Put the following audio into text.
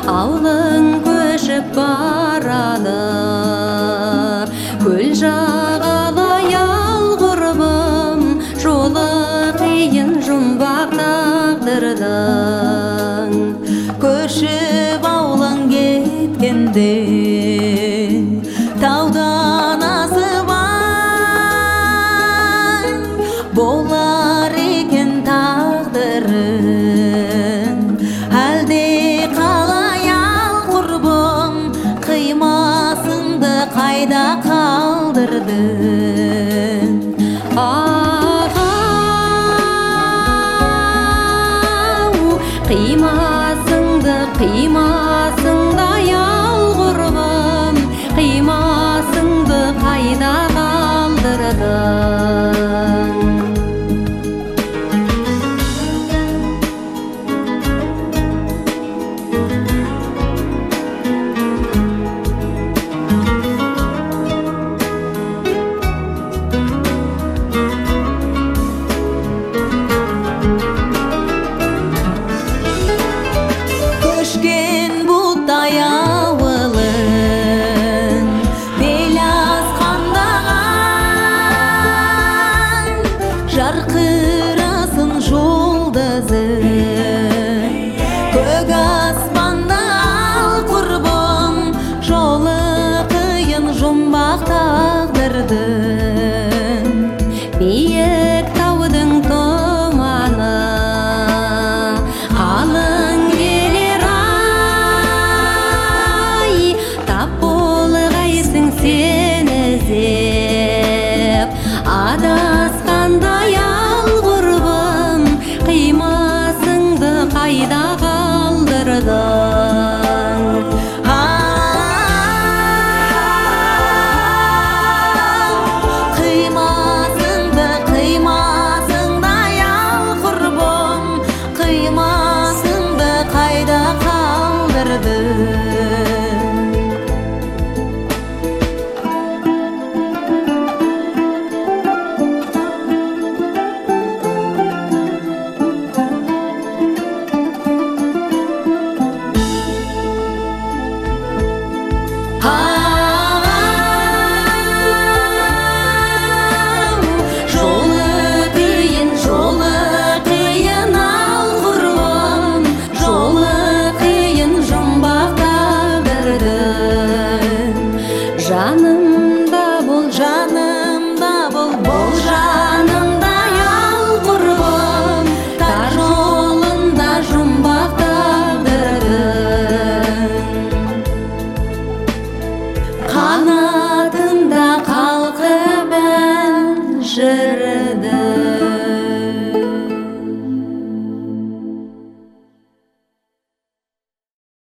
Ауылың көшіп барады, көл жағалай ал құрбым, жолы қиын жұмбақ тағдырдың. Көшіп ауылың кеткенде, таудан асып болар екен тағдырың. Әлде қалай ал құрбым, қимасыңды қайда қалдырдың? Ағау, қимасыңдай ал құрбым, қимасыңды қайда қалдырдың? Көшкен бұлттай ауылың, бел асқандаған, жарқырасын жұлдызың. Көк аспанда ал құрбым, жолы қиын жұмбақ тағдырдың. Биік таудың тұманы қалың келер ай, тап болғайсың сен іздеп. Адасқандай ал құрбым, қимасыңды қайда қалдырдың?